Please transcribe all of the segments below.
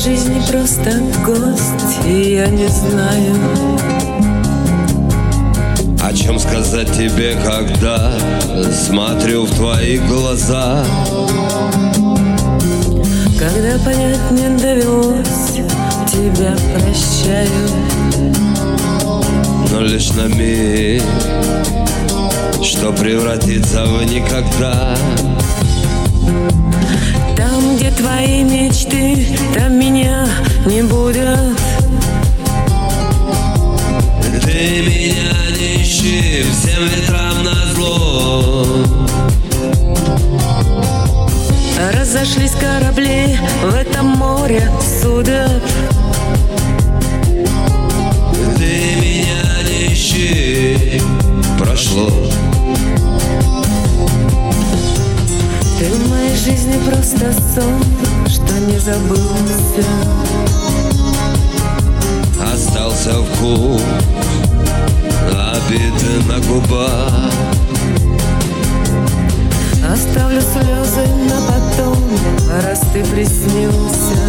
жизни просто гость, и я не знаю, о чем сказать тебе, когда смотрю в твои глаза. Когда понять не довелось, тебя прощаю, но лишь на миг, что превратится в никогда. Там, где твои мечты, там меня не будет. Ты меня не ищи всем ветрам назло. Разошлись корабли в этом море судеб. Ты меня не ищи, прошло. Ты в моей жизни просто сон, что не забылся. Остался вкус обиды на губах. Оставлю слезы на потом, раз ты приснился.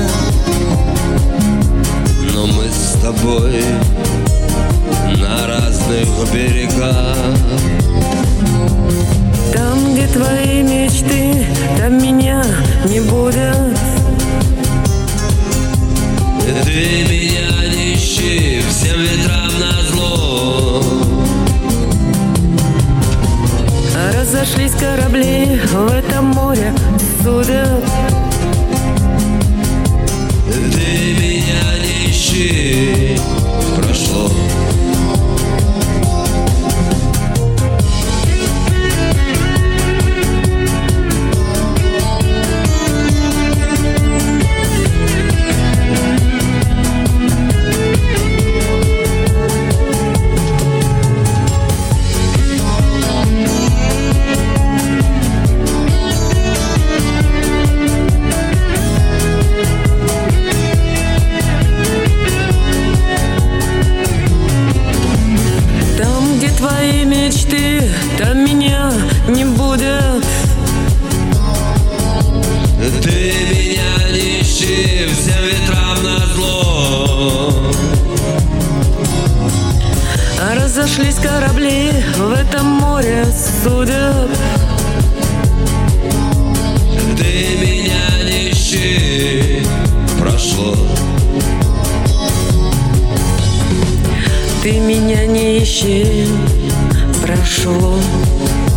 Но мы с тобой на разных берегах. Там, где твои мечты, там меня не будет. Ты меня не ищи всем ветрам назло. Разошлись корабли в этом море судеб. Ты меня не ищи, прошло. Твои мечты, там меня не будет. Ты меня не ищи всем ветрам назло. Разошлись корабли в этом море судеб. Ты меня не ищи, прошло. Ты меня не ищи, прошло.